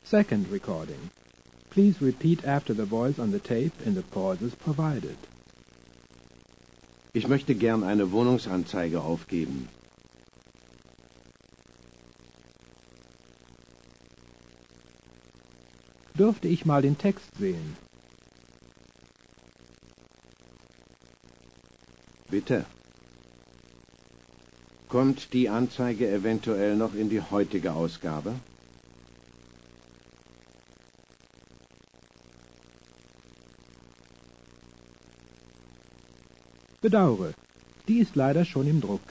Second recording. Please repeat after the voice on the tape in the pauses provided. Ich möchte gern eine Wohnungsanzeige aufgeben. Dürfte ich mal den Text sehen? Bitte. Kommt die Anzeige eventuell noch in die heutige Ausgabe? Bedauere, die ist leider schon im Druck.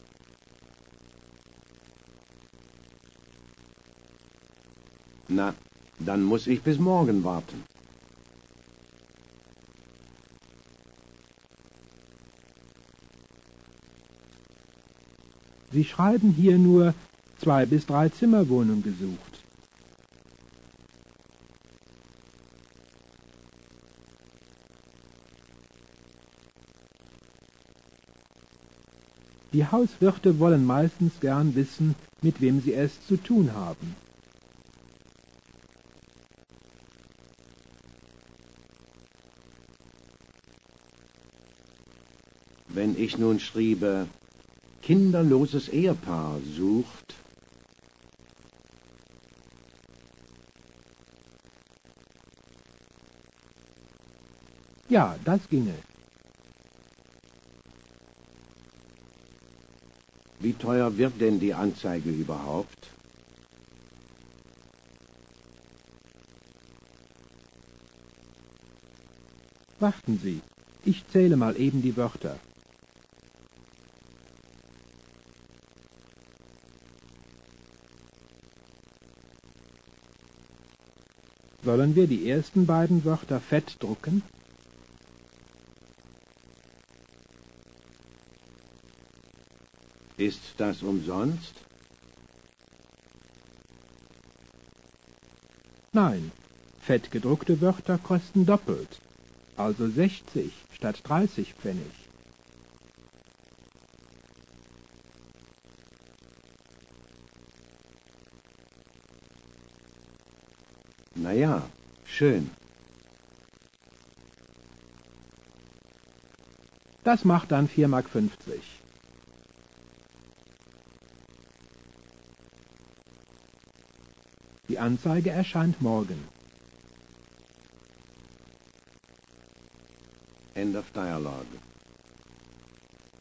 Na, dann muss ich bis morgen warten. Sie schreiben hier nur 2 bis 3 Zimmerwohnung gesucht. Die Hauswirte wollen meistens gern wissen, mit wem sie es zu tun haben. Wenn ich nun schriebe, kinderloses Ehepaar sucht, Ja, das ginge. wie teuer wird denn die Anzeige überhaupt? Warten Sie, ich zähle mal eben die Wörter. Sollen wir die ersten beiden Wörter fett drucken? Ist das umsonst? Nein, fett gedruckte Wörter kosten doppelt, also 60 statt 30 Pfennig. Na ja, schön. Das macht dann 4,50 Mark. Die Anzeige erscheint morgen. End of dialogue.